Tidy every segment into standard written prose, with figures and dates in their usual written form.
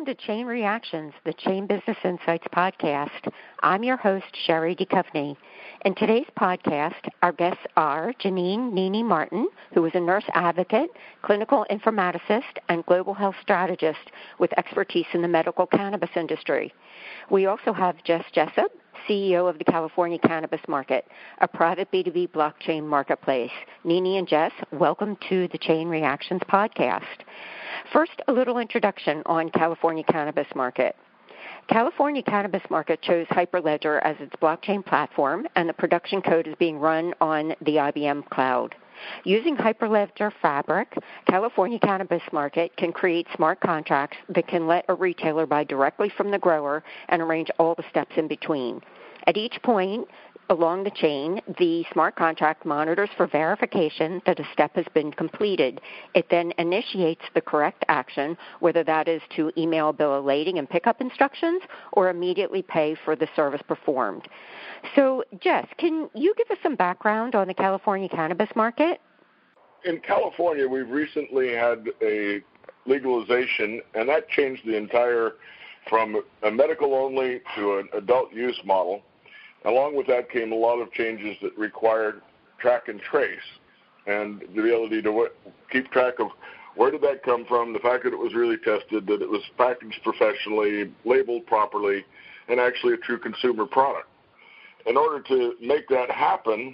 Welcome to Chain Reactions, the Chain Business Insights podcast. I'm your host, Sherry Duchovny. In today's podcast, our guests are Janine Nini Martin, who is a nurse advocate, clinical informaticist, and global health strategist with expertise in the medical cannabis industry. We also have Jess Jessup, CEO of the California Cannabis Market, a private B2B blockchain marketplace. Nini and Jess, welcome to the Chain Reactions podcast. First, a little introduction on California Cannabis Market. California Cannabis Market chose Hyperledger as its blockchain platform, and the production code is being run on the IBM cloud. Using Hyperledger Fabric, California Cannabis Market can create smart contracts that can let a retailer buy directly from the grower and arrange all the steps in between. At each point along the chain, the smart contract monitors for verification that a step has been completed. It then initiates the correct action, whether that is to email a bill of lading and pickup instructions or immediately pay for the service performed. So, Jess, can you give us some background on the California Cannabis Market? In California, we've recently had a legalization, and that changed the entire, from a medical only to an adult use model. Along with that came a lot of changes that required track and trace, and the ability to keep track of where did that come from, the fact that it was really tested, that it was packaged professionally, labeled properly, and actually a true consumer product. In order to make that happen,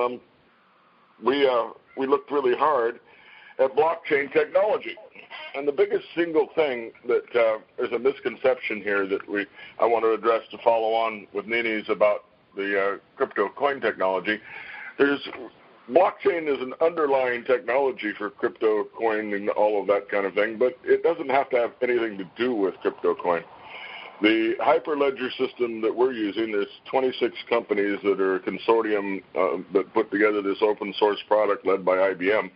we looked really hard at blockchain technology. And the biggest single thing that there's a misconception here that I want to address to follow on with Nini's about the crypto coin technology. Blockchain is an underlying technology for crypto coin and all of that kind of thing, but it doesn't have to have anything to do with crypto coin. The Hyperledger system that we're using, there's 26 companies that are a consortium that put together this open source product led by IBM.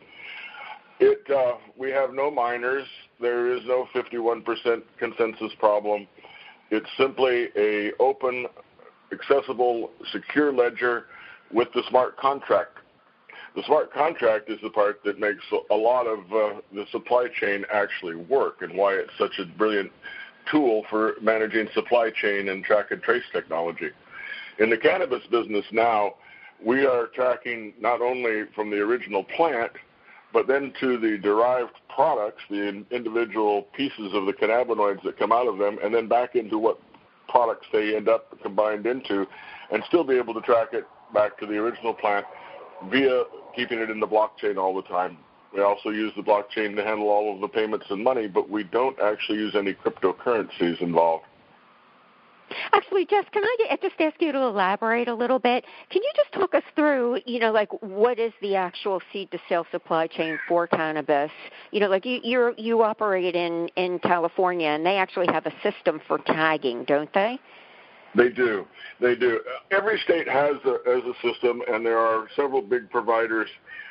We have no miners. There is no 51% consensus problem. It's simply a open, accessible, secure ledger with the smart contract. The smart contract is the part that makes a lot of the supply chain actually work, and why it's such a brilliant tool for managing supply chain and track and trace technology. In the cannabis business now, we are tracking not only from the original plant, but then to the derived products, the individual pieces of the cannabinoids that come out of them, and then back into what products they end up combined into, and still be able to track it back to the original plant via keeping it in the blockchain all the time. We also use the blockchain to handle all of the payments and money, but we don't actually use any cryptocurrencies involved. Actually, Jess, can I just ask you to elaborate a little bit? Can you just talk us through, what is the actual seed-to-sale supply chain for cannabis? You operate in California, and they actually have a system for tagging, don't they? They do. Every state has a system, and there are several big providers.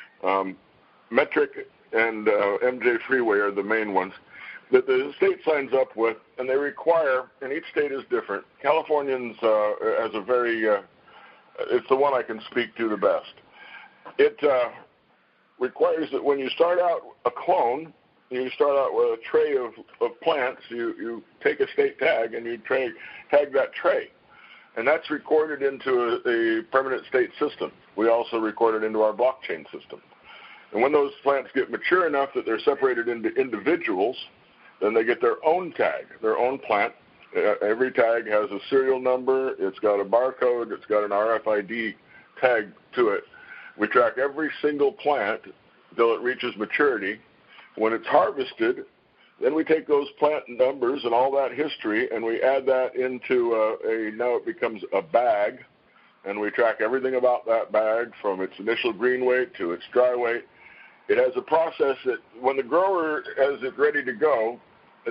Metric and MJ Freeway are the main ones that the state signs up with, and they require, and each state is different. Californians has a very, it's the one I can speak to the best. It requires that when you start out a clone, you start out with a tray of plants, you take a state tag and you tag that tray. And that's recorded into a permanent state system. We also record it into our blockchain system. And when those plants get mature enough that they're separated into individuals, then they get their own tag, their own plant. Every tag has a serial number. It's got a barcode. It's got an RFID tag to it. We track every single plant until it reaches maturity. When it's harvested, then we take those plant numbers and all that history, and we add that into now it becomes a bag, and we track everything about that bag from its initial green weight to its dry weight. It has a process that when the grower has it ready to go, a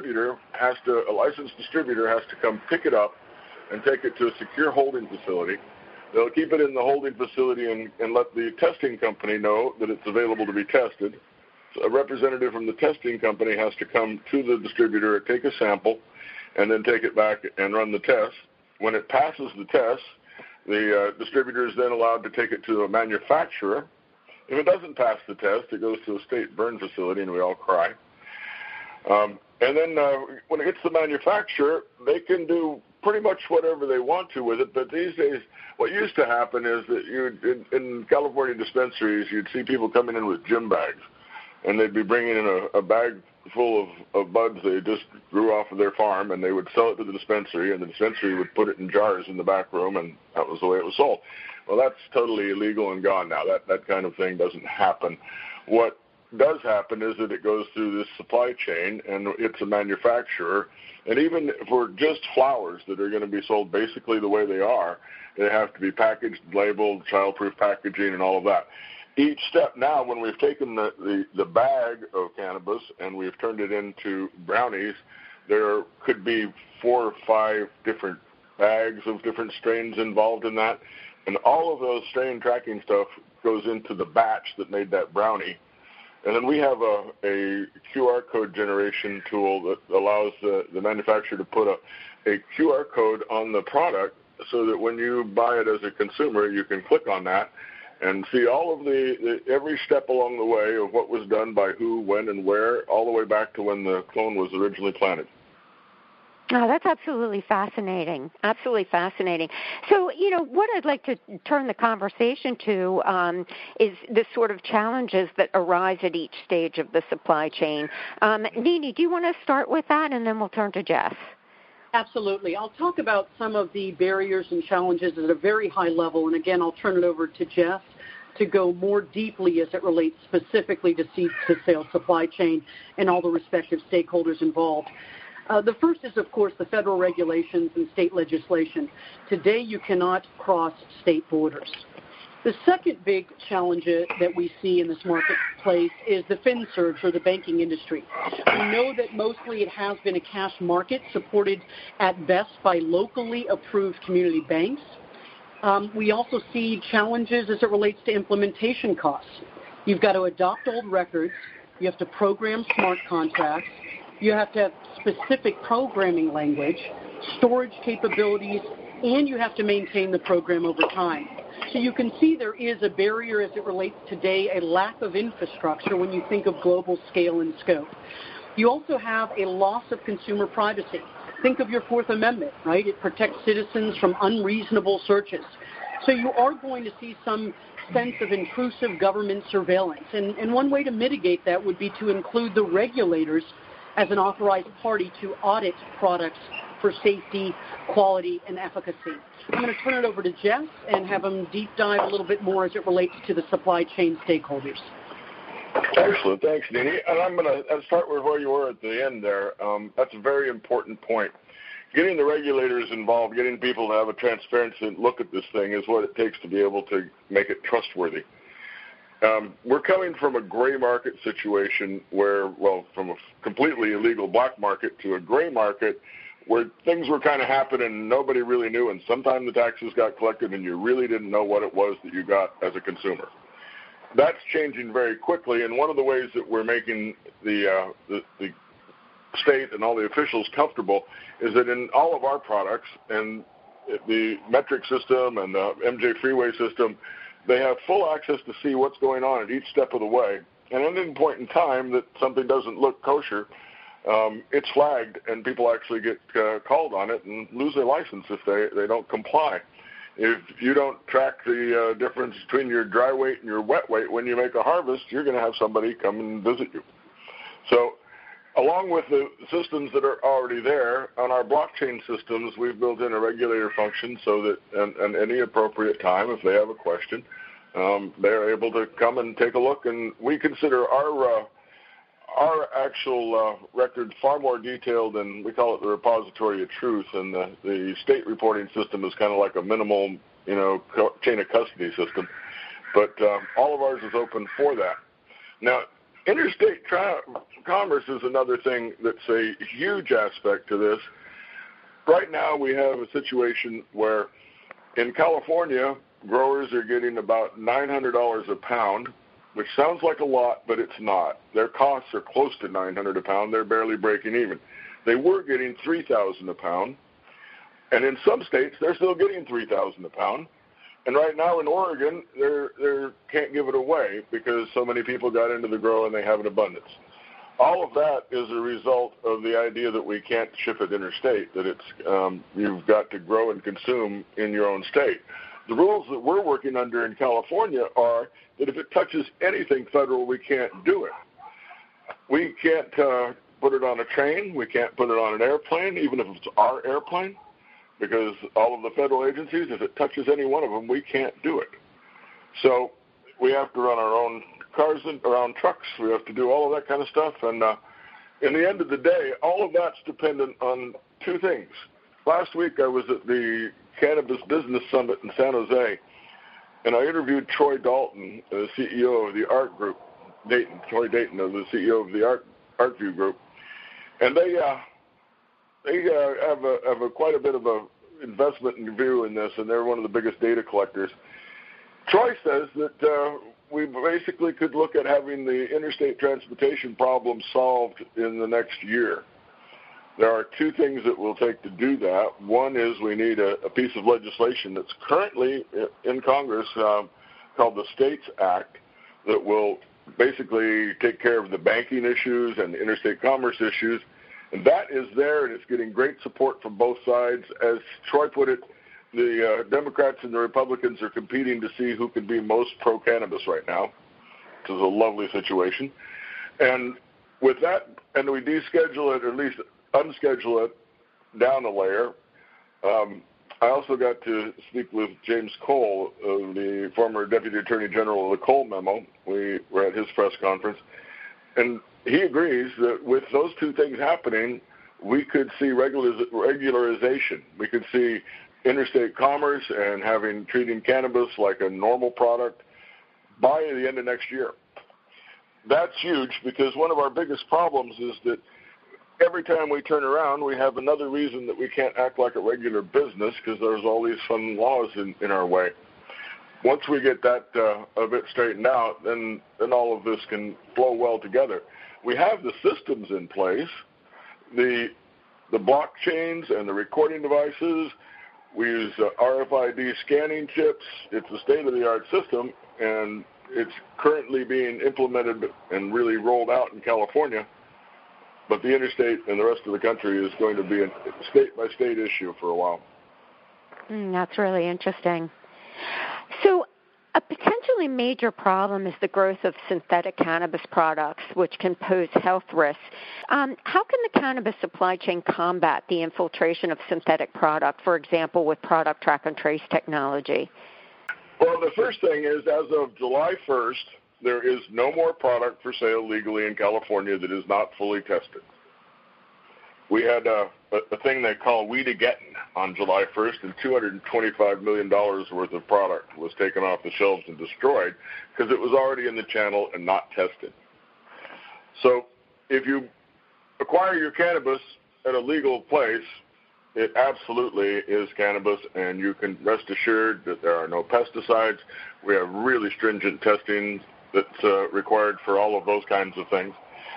licensed distributor has to come pick it up and take it to a secure holding facility. They'll keep it in the holding facility and let the testing company know that it's available to be tested. So a representative from the testing company has to come to the distributor, take a sample, and then take it back and run the test. When it passes the test, the distributor is then allowed to take it to a manufacturer. If it doesn't pass the test, it goes to a state burn facility, and we all cry. And then when it hits the manufacturer, they can do pretty much whatever they want to with it. But these days, what used to happen is that in California dispensaries, you'd see people coming in with gym bags, and they'd be bringing in a bag full of buds they just grew off of their farm, and they would sell it to the dispensary, and the dispensary would put it in jars in the back room, and that was the way it was sold. Well, that's totally illegal and gone now. That kind of thing doesn't happen. What does happen is that it goes through this supply chain, and it's a manufacturer. And even for just flowers that are going to be sold basically the way they are, they have to be packaged, labeled, childproof packaging, and all of that. Each step now, when we've taken the bag of cannabis and we've turned it into brownies, there could be 4 or 5 different bags of different strains involved in that. And all of those strain tracking stuff goes into the batch that made that brownie. And then we have a QR code generation tool that allows the manufacturer to put a QR code on the product so that when you buy it as a consumer, you can click on that and see all of every step along the way of what was done by who, when, and where, all the way back to when the clone was originally planted. Oh, that's absolutely fascinating. Absolutely fascinating. So, what I'd like to turn the conversation to is the sort of challenges that arise at each stage of the supply chain. Nini, do you want to start with that, and then we'll turn to Jess? Absolutely. I'll talk about some of the barriers and challenges at a very high level, and again, I'll turn it over to Jess to go more deeply as it relates specifically to seed-to-sale supply chain and all the respective stakeholders involved. The first is, of course, the federal regulations and state legislation. Today, you cannot cross state borders. The second big challenge that we see in this marketplace is the FinSurge, or the banking industry. We know that mostly it has been a cash market supported at best by locally approved community banks. We also see challenges as it relates to implementation costs. You've got to adopt old records. You have to program smart contracts. You have to have specific programming language, storage capabilities, and you have to maintain the program over time. So you can see there is a barrier as it relates today, a lack of infrastructure when you think of global scale and scope. You also have a loss of consumer privacy. Think of your Fourth Amendment, right? It protects citizens from unreasonable searches. So you are going to see some sense of intrusive government surveillance. And one way to mitigate that would be to include the regulators as an authorized party to audit products for safety, quality, and efficacy. I'm going to turn it over to Jess and have him deep dive a little bit more as it relates to the supply chain stakeholders. Excellent. Thanks, Nini. And I'm going to start with where you were at the end there. That's a very important point. Getting the regulators involved, getting people to have a transparency and look at this thing is what it takes to be able to make it trustworthy. We're coming from a gray market situation where, from a completely illegal black market to a gray market where things were kind of happening and nobody really knew, and sometimes the taxes got collected and you really didn't know what it was that you got as a consumer. That's changing very quickly, and one of the ways that we're making the state and all the officials comfortable is that in all of our products, and the metric system and the MJ Freeway system, they have full access to see what's going on at each step of the way. And at any point in time that something doesn't look kosher, it's flagged, and people actually get called on it and lose their license if they don't comply. If you don't track the difference between your dry weight and your wet weight when you make a harvest, you're going to have somebody come and visit you. So along with the systems that are already there, on our blockchain systems, we've built in a regulator function so that at any appropriate time, if they have a question, they're able to come and take a look. And we consider our actual record far more detailed than, we call it the repository of truth, and the state reporting system is kind of like a minimal, chain of custody system. But all of ours is open for that. Now, interstate commerce is another thing that's a huge aspect to this. Right now we have a situation where in California, growers are getting about $900 a pound, which sounds like a lot, but it's not. Their costs are close to $900 a pound. They're barely breaking even. They were getting $3,000 a pound, and in some states they're still getting $3,000 a pound. And right now in Oregon, they can't give it away because so many people got into the grow and they have an abundance. All of that is a result of the idea that we can't ship it interstate, that it's you've got to grow and consume in your own state. The rules that we're working under in California are that if it touches anything federal, we can't do it. We can't put it on a train. We can't put it on an airplane, even if it's our airplane, because all of the federal agencies, if it touches any one of them, we can't do it. So we have to run our own cars and our own trucks. We have to do all of that kind of stuff. And in the end of the day, all of that's dependent on two things. Last week I was at the Cannabis Business Summit in San Jose, and I interviewed Troy Dalton, the CEO of the Art Group, Troy Dayton, the CEO of the ArtView Group, and they have quite a bit of a investment and view in this, and they're one of the biggest data collectors. Troy says that we basically could look at having the interstate transportation problem solved in the next year. There are two things that we'll take to do that. One is we need a piece of legislation that's currently in Congress called the States Act that will basically take care of the banking issues and the interstate commerce issues. And that is there, and it's getting great support from both sides. As Troy put it, the Democrats and the Republicans are competing to see who can be most pro-cannabis right now, which is a lovely situation. And with that, and we deschedule it, or at least unschedule it down a layer. I also got to speak with James Cole, the former Deputy Attorney General of the Cole Memo. We were at his press conference. And he agrees that with those two things happening, we could see regularization. We could see interstate commerce and treating cannabis like a normal product by the end of next year. That's huge because one of our biggest problems is that every time we turn around, we have another reason that we can't act like a regular business because there's all these fun laws in our way. Once we get that a bit straightened out, then all of this can flow well together. We have the systems in place, the blockchains and the recording devices. We use RFID scanning chips. It's a state-of-the-art system, and it's currently being implemented and really rolled out in California. But the interstate and the rest of the country is going to be a state-by-state issue for a while. That's really interesting. So a potentially major problem is the growth of synthetic cannabis products, which can pose health risks. How can the cannabis supply chain combat the infiltration of synthetic product, for example, with product track and trace technology? Well, the first thing is, as of July 1st, there is no more product for sale legally in California that is not fully tested. We had a thing they call Weed-A-Gettin' on July 1st, and $225 million worth of product was taken off the shelves and destroyed because it was already in the channel and not tested. So if you acquire your cannabis at a legal place, it absolutely is cannabis, and you can rest assured that there are no pesticides. We have really stringent testing that's required for all of those kinds of things.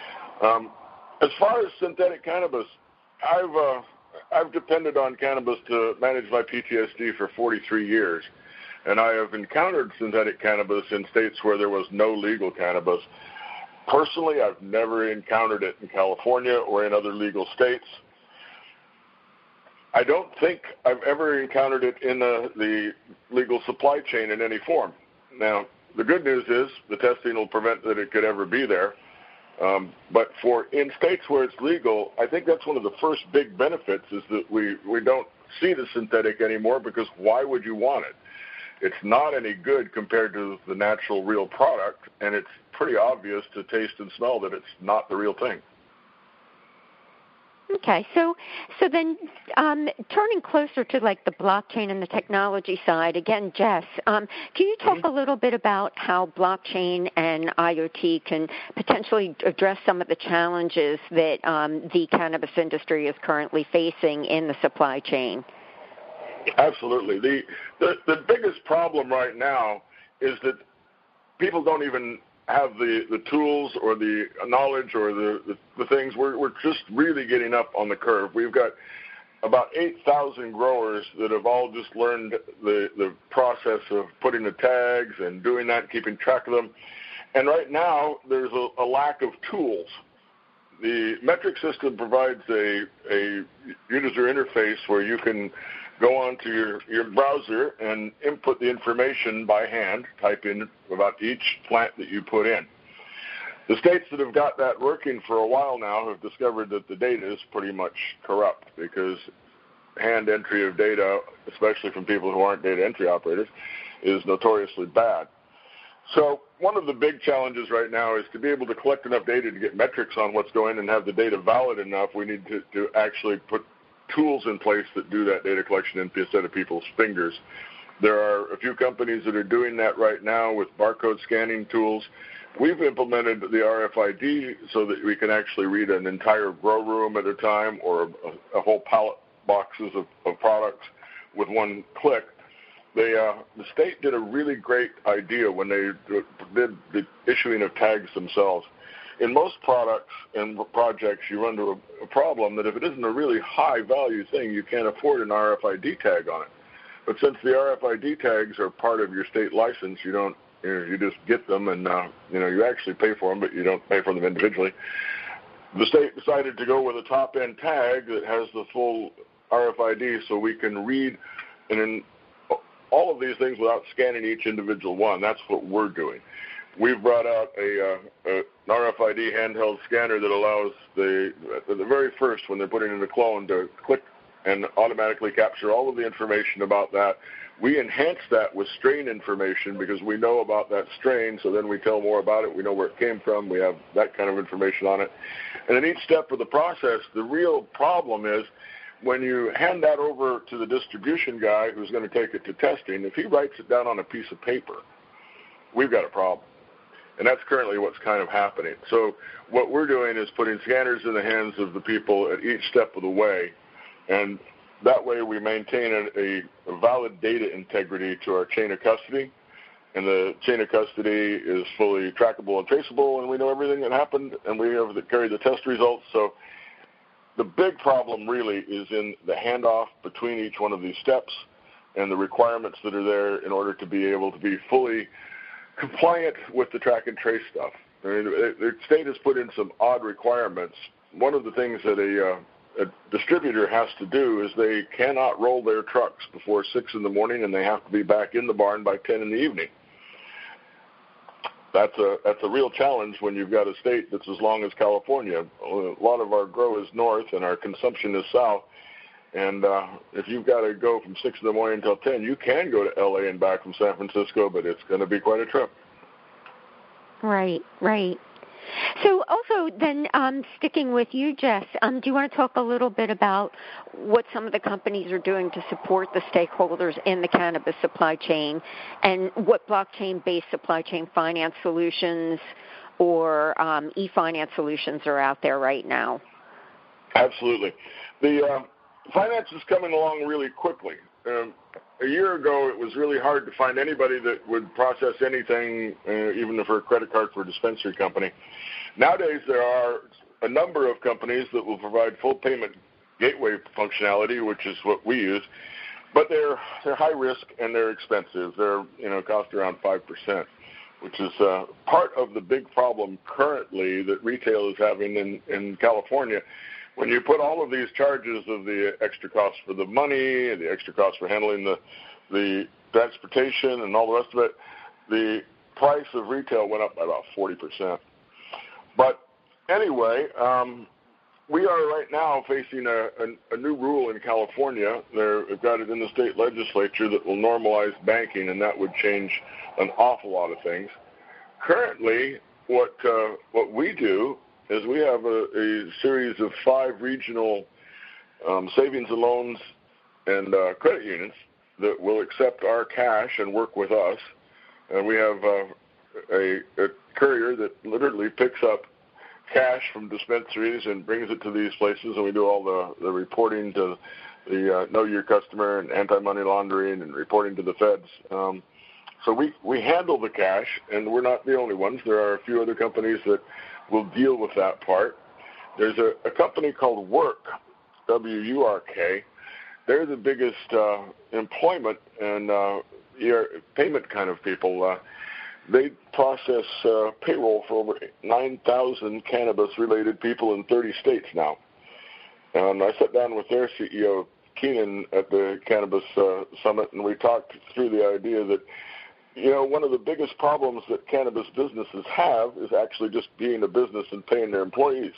As far as synthetic cannabis, I've depended on cannabis to manage my PTSD for 43 years, and I have encountered synthetic cannabis in states where there was no legal cannabis. Personally, I've never encountered it in California or in other legal states. I don't think I've ever encountered it in the legal supply chain in any form. Now, the good news is the testing will prevent that it could ever be there. But in states where it's legal, I think that's one of the first big benefits is that we don't see the synthetic anymore, because why would you want it? It's not any good compared to the natural real product, and it's pretty obvious to taste and smell that it's not the real thing. Okay, so then turning closer to like the blockchain and the technology side, again, Jess, can you talk a little bit about how blockchain and IoT can potentially address some of the challenges that the cannabis industry is currently facing in the supply chain? Absolutely. The biggest problem right now is that people don't even have the tools or the knowledge or the things. We're just really getting up on the curve. We've got about 8,000 growers that have all just learned the process of putting the tags and doing that, keeping track of them. And right now there's a lack of tools. the metric system provides a user interface where you can go onto your browser and input the information by hand, type in about each plant that you put in. The states that have got that working for a while now have discovered that the data is pretty much corrupt because hand entry of data, especially from people who aren't data entry operators, is notoriously bad. So one of the big challenges right now is to be able to collect enough data to get metrics on what's going and have the data valid enough. We need to actually put tools in place that do that data collection instead of people's fingers. There are a few companies that are doing that right now with barcode scanning tools. We've implemented the RFID so that we can actually read an entire grow room at a time or a whole pallet boxes of products with one click. The state did a really great idea when they did the issuing of tags themselves. In most products and projects, you run into a problem that if it isn't a really high-value thing, you can't afford an RFID tag on it. But since the RFID tags are part of your state license, you just get them, and you actually pay for them, but you don't pay for them individually. The state decided to go with a top-end tag that has the full RFID, so we can read and all of these things without scanning each individual one. That's what we're doing. We've brought out an RFID handheld scanner that allows the very first, when they're putting in a clone, to click and automatically capture all of the information about that. We enhance that with strain information because we know about that strain, so then we tell more about it. We know where it came from. We have that kind of information on it. And in each step of the process, the real problem is when you hand that over to the distribution guy who's going to take it to testing, if he writes it down on a piece of paper, we've got a problem. And that's currently what's kind of happening. So what we're doing is putting scanners in the hands of the people at each step of the way, and that way we maintain a valid data integrity to our chain of custody, and the chain of custody is fully trackable and traceable, and we know everything that happened, and we have to carry the test results. So the big problem really is in the handoff between each one of these steps and the requirements that are there in order to be able to be fully compliant with the track and trace stuff. I mean, the state has put in some odd requirements. One of the things that a distributor has to do is they cannot roll their trucks before 6 in the morning, and they have to be back in the barn by 10 in the evening. That's a real challenge when you've got a state that's as long as California. A lot of our grow is north and our consumption is south. And if you've got to go from 6 in the morning until 10, you can go to L.A. and back from San Francisco, but it's going to be quite a trip. Right. So also then sticking with you, Jess, do you want to talk a little bit about what some of the companies are doing to support the stakeholders in the cannabis supply chain and what blockchain-based supply chain finance solutions or e-finance solutions are out there right now? Absolutely. The finance is coming along really quickly. A year ago, it was really hard to find anybody that would process anything, even for a credit card for a dispensary company. Nowadays, there are a number of companies that will provide full payment gateway functionality, which is what we use, but they're high risk and they're expensive. They're cost around 5%, which is part of the big problem currently that retail is having in California. When you put all of these charges of the extra cost for the money, the extra cost for handling the transportation and all the rest of it, the price of retail went up by about 40%. But anyway, we are right now facing a new rule in California. They've got it in the state legislature that will normalize banking, and that would change an awful lot of things. Currently, what we do is we have a series of 5 regional savings and loans and credit unions that will accept our cash and work with us. And we have a courier that literally picks up cash from dispensaries and brings it to these places, and we do all the reporting to the Know Your Customer and anti-money laundering and reporting to the feds. So we handle the cash, and we're not the only ones. There are a few other companies that will deal with that part. There's a company called Work, W-U-R-K. They're the biggest employment and payment kind of people. they process payroll for over 9,000 cannabis-related people in 30 states now. And I sat down with their CEO, Keenan, at the Cannabis Summit, and we talked through the idea that, one of the biggest problems that cannabis businesses have is actually just being a business and paying their employees.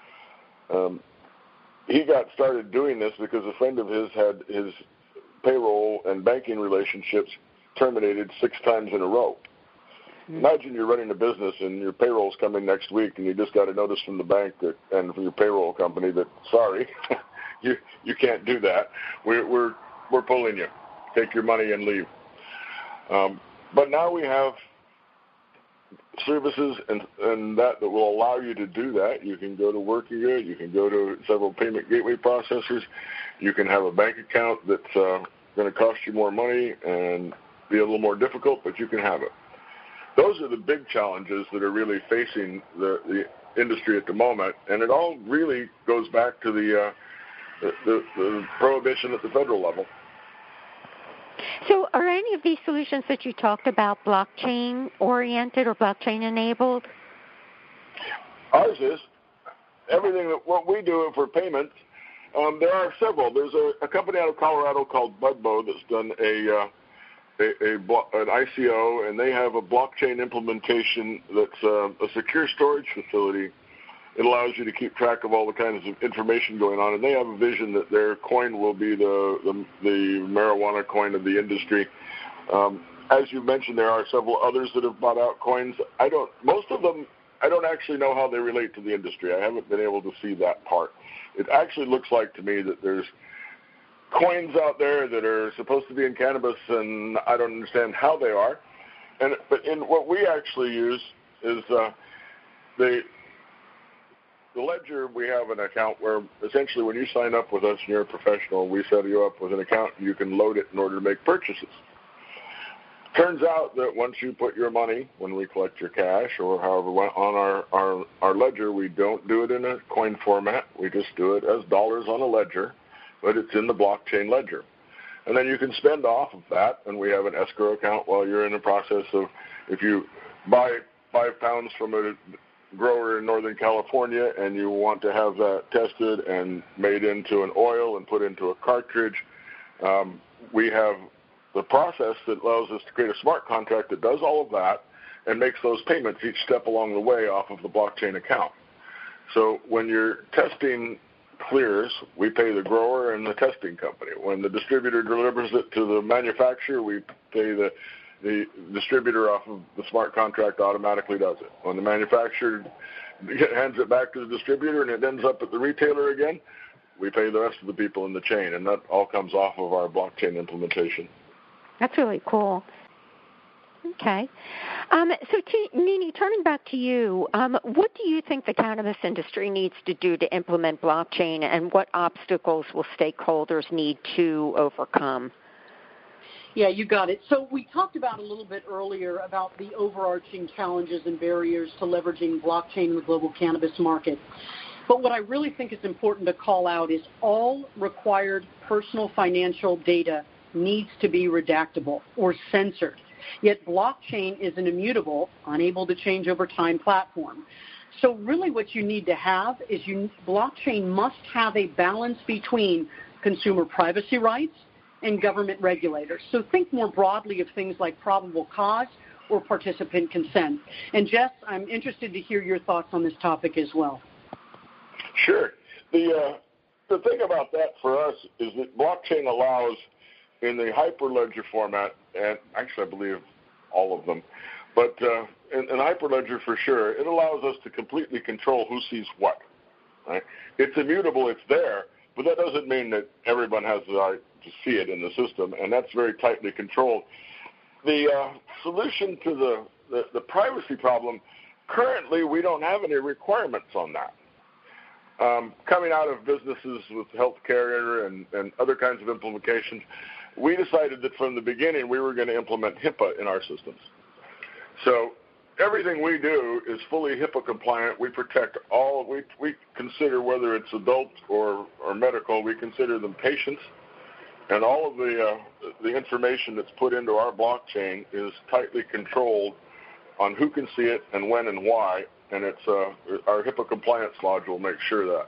He got started doing this because a friend of his had his payroll and banking relationships terminated 6 times in a row. Imagine you're running a business and your payroll's coming next week, and you just got a notice from the bank and from your payroll company that, sorry, you can't do that. We're pulling you. Take your money and leave. But now we have services and that will allow you to do that. You can go to Workiga. You can go to several payment gateway processors. You can have a bank account that's going to cost you more money and be a little more difficult, but you can have it. Those are the big challenges that are really facing the industry at the moment, and it all really goes back to the prohibition at the federal level. So are any of these solutions that you talked about blockchain-oriented or blockchain-enabled? Ours is. Everything what we do for payments, there are several. There's a company out of Colorado called Budbo that's done an ICO, and they have a blockchain implementation that's a secure storage facility. It allows you to keep track of all the kinds of information going on, and they have a vision that their coin will be the marijuana coin of the industry. As you mentioned, there are several others that have bought out coins. Most of them, I don't actually know how they relate to the industry. I haven't been able to see that part. It actually looks like to me that there's coins out there that are supposed to be in cannabis, and I don't understand how they are. But in what we actually use is the Ledger. We have an account where essentially when you sign up with us and you're a professional, we set you up with an account and you can load it in order to make purchases. Turns out that once you put your money, when we collect your cash or however on our ledger, we don't do it in a coin format. We just do it as dollars on a ledger, but it's in the blockchain ledger. And then you can spend off of that, and we have an escrow account while you're in the process of, if you buy 5 pounds from a grower in Northern California and you want to have that tested and made into an oil and put into a cartridge, we have the process that allows us to create a smart contract that does all of that and makes those payments each step along the way off of the blockchain account. So when your testing clears, we pay the grower and the testing company. When the distributor delivers it to the manufacturer, we pay the distributor off of the smart contract automatically does it. When the manufacturer hands it back to the distributor and it ends up at the retailer again, we pay the rest of the people in the chain, and that all comes off of our blockchain implementation. That's really cool. Okay. So, Nini, turning back to you, what do you think the cannabis industry needs to do to implement blockchain, and what obstacles will stakeholders need to overcome? Yeah, you got it. So we talked about a little bit earlier about the overarching challenges and barriers to leveraging blockchain in the global cannabis market. But what I really think is important to call out is all required personal financial data needs to be redactable or censored. Yet blockchain is an immutable, unable to change over time platform. So really what you need to have is blockchain must have a balance between consumer privacy rights and government regulators. So think more broadly of things like probable cause or participant consent. And Jess, I'm interested to hear your thoughts on this topic as well. Sure. The thing about that for us is that blockchain allows, in the Hyperledger format, and actually I believe all of them, but in Hyperledger for sure, it allows us to completely control who sees what. Right? It's immutable, it's there, but that doesn't mean that everyone has the right to see it in the system, and that's very tightly controlled. The solution to the privacy problem, currently we don't have any requirements on that. Coming out of businesses with healthcare and other kinds of implications, we decided that from the beginning we were going to implement HIPAA in our systems. So everything we do is fully HIPAA compliant. We protect all. We consider, whether it's adult or medical, we consider them patients. And all of the information that's put into our blockchain is tightly controlled on who can see it and when and why, and it's our HIPAA compliance lodge will make sure that.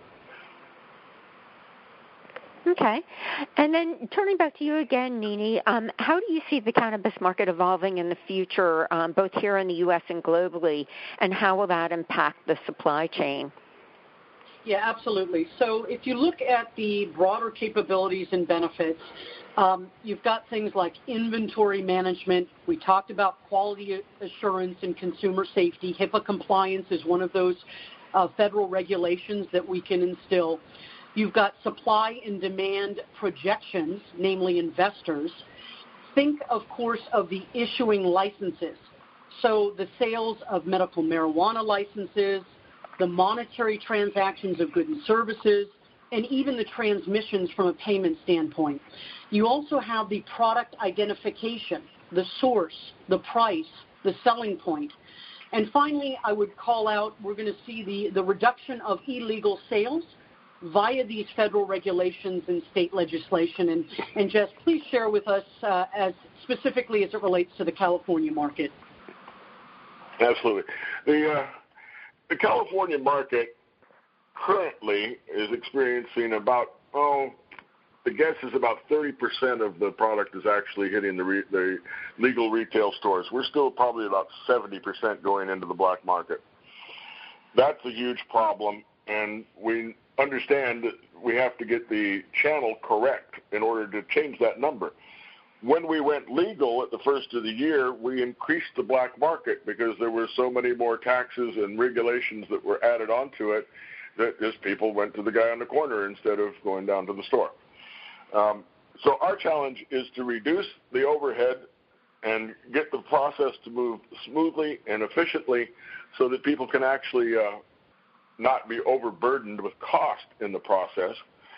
Okay. And then turning back to you again, Nini, how do you see the cannabis market evolving in the future, both here in the U.S. and globally, and how will that impact the supply chain? Yeah, absolutely. So if you look at the broader capabilities and benefits, you've got things like inventory management. We talked about quality assurance and consumer safety. HIPAA compliance is one of those federal regulations that we can instill. You've got supply and demand projections, namely investors. Think, of course, of the issuing licenses. So the sales of medical marijuana licenses, the monetary transactions of goods and services, and even the transmissions from a payment standpoint. You also have the product identification, the source, the price, the selling point. And finally, I would call out, we're going to see the reduction of illegal sales via these federal regulations and state legislation. And Jess, please share with us as specifically as it relates to the California market. Absolutely. The California market currently is experiencing about, the guess is about 30% of the product is actually hitting the legal retail stores. We're still probably about 70% going into the black market. That's a huge problem, and we understand that we have to get the channel correct in order to change that number. When we went legal at the first of the year, we increased the black market because there were so many more taxes and regulations that were added onto it that just people went to the guy on the corner instead of going down to the store. So our challenge is to reduce the overhead and get the process to move smoothly and efficiently so that people can actually not be overburdened with cost in the process.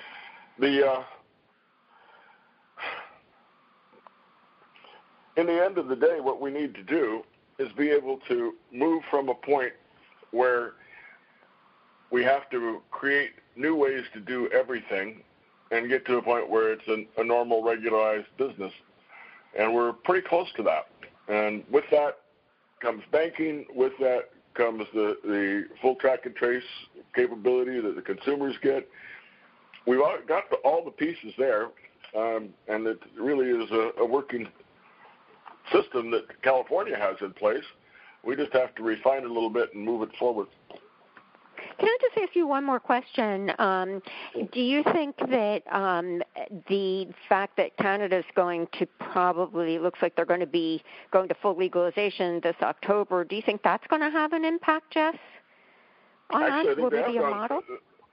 In the end of the day, what we need to do is be able to move from a point where we have to create new ways to do everything and get to a point where it's a normal, regularized business. And we're pretty close to that. And with that comes banking. With that comes the full track and trace capability that the consumers get. We've got all the pieces there, and it really is a working system that California has in place. We just have to refine it a little bit and move it forward. Can I just ask you one more question? Do you think that the fact that Canada's going to probably, looks like they're going to be going to full legalization this October, do you think that's going to have an impact, Jess, on us? Will there be a model?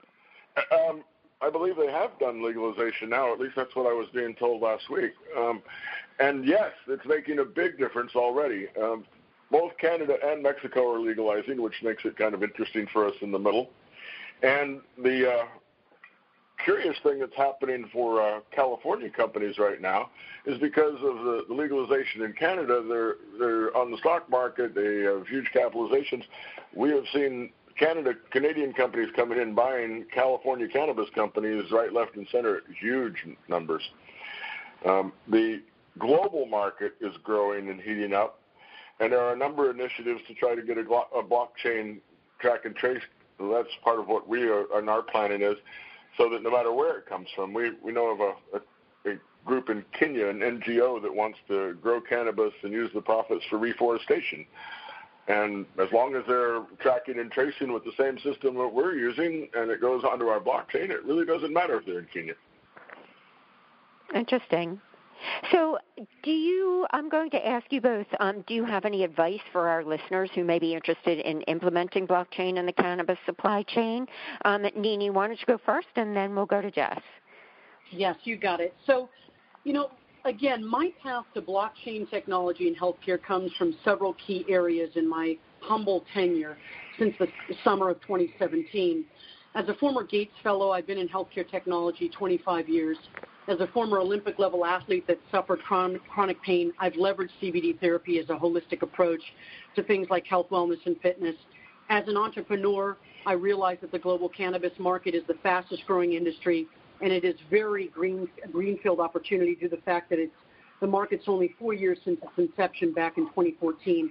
I believe they have done legalization now. At least that's what I was being told last week. And yes, it's making a big difference already. Both Canada and Mexico are legalizing, which makes it kind of interesting for us in the middle. And the curious thing that's happening for California companies right now is because of the legalization in Canada, they're on the stock market, they have huge capitalizations. We have seen Canadian companies coming in buying California cannabis companies right, left, and center at huge numbers. The global market is growing and heating up. And there are a number of initiatives to try to get a blockchain track and trace. So that's part of what we are, and our planning is, so that no matter where it comes from, we know of a group in Kenya, an NGO that wants to grow cannabis and use the profits for reforestation. And as long as they're tracking and tracing with the same system that we're using and it goes onto our blockchain, it really doesn't matter if they're in Kenya. Interesting. So I'm going to ask you both, do you have any advice for our listeners who may be interested in implementing blockchain in the cannabis supply chain? Nini, why don't you go first, and then we'll go to Jess. Yes, you got it. So, again, my path to blockchain technology in healthcare comes from several key areas in my humble tenure since the summer of 2017. As a former Gates Fellow, I've been in healthcare technology 25 years. As a former Olympic-level athlete that suffered chronic pain, I've leveraged CBD therapy as a holistic approach to things like health, wellness, and fitness. As an entrepreneur, I realize that the global cannabis market is the fastest-growing industry, and it is very greenfield opportunity due to the fact that the market's only 4 years since its inception back in 2014.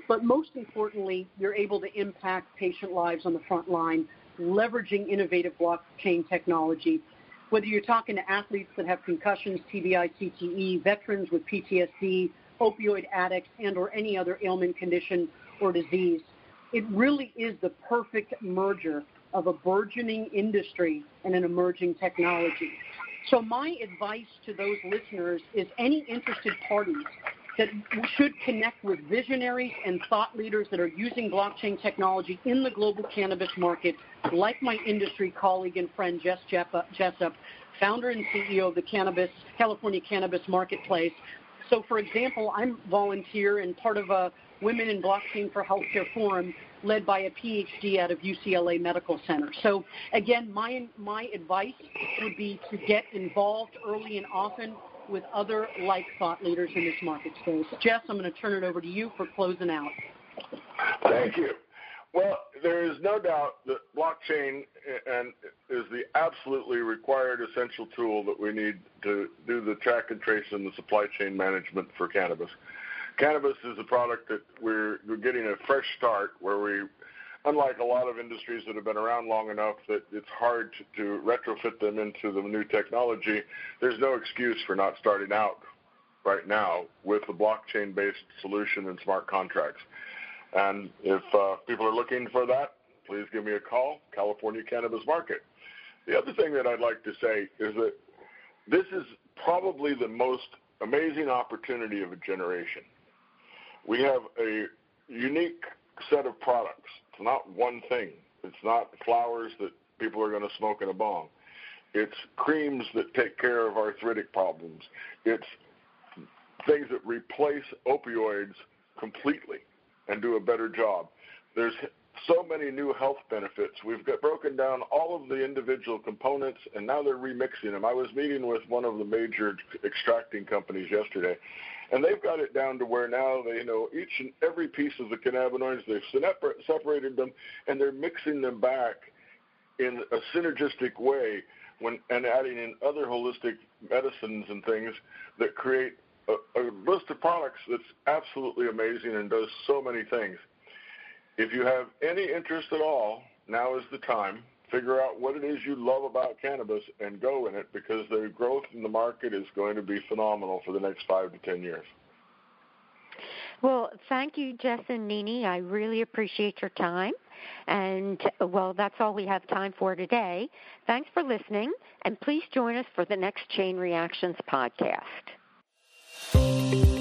But most importantly, you're able to impact patient lives on the front line, leveraging innovative blockchain technology. Whether you're talking to athletes that have concussions, TBI, CTE, veterans with PTSD, opioid addicts, and or any other ailment, condition, or disease, it really is the perfect merger of a burgeoning industry and an emerging technology. So my advice to those listeners is any interested parties that should connect with visionaries and thought leaders that are using blockchain technology in the global cannabis market, like my industry colleague and friend Jess Jessup, founder and CEO of the California Cannabis Marketplace. So, for example, I'm volunteer and part of a Women in Blockchain for Healthcare Forum led by a PhD out of UCLA Medical Center. So, again, my advice would be to get involved early and often with other like thought leaders in this market space. Jess, I'm going to turn it over to you for closing out. Thank you. Well, there is no doubt that blockchain is the absolutely required essential tool that we need to do the track and trace and the supply chain management for cannabis. Cannabis is a product that we're getting a fresh start where we, unlike a lot of industries that have been around long enough that it's hard to retrofit them into the new technology, there's no excuse for not starting out right now with a blockchain-based solution and smart contracts. And if people are looking for that, please give me a call, California Cannabis Market. The other thing that I'd like to say is that this is probably the most amazing opportunity of a generation. We have a unique set of products. It's not one thing. It's not flowers that people are going to smoke in a bong. It's creams that take care of arthritic problems. It's things that replace opioids completely and do a better job. There's so many new health benefits. We've got broken down all of the individual components, and now they're remixing them. I was meeting with one of the major extracting companies yesterday, and they've got it down to where now they know each and every piece of the cannabinoids. They've separated them, and they're mixing them back in a synergistic way and adding in other holistic medicines and things that create a list of products that's absolutely amazing and does so many things. If you have any interest at all, now is the time. Figure out what it is you love about cannabis and go in it, because the growth in the market is going to be phenomenal for the next 5 to 10 years. Well, thank you, Jess and Nini. I really appreciate your time. And, well, that's all we have time for today. Thanks for listening, and please join us for the next Chain Reactions podcast.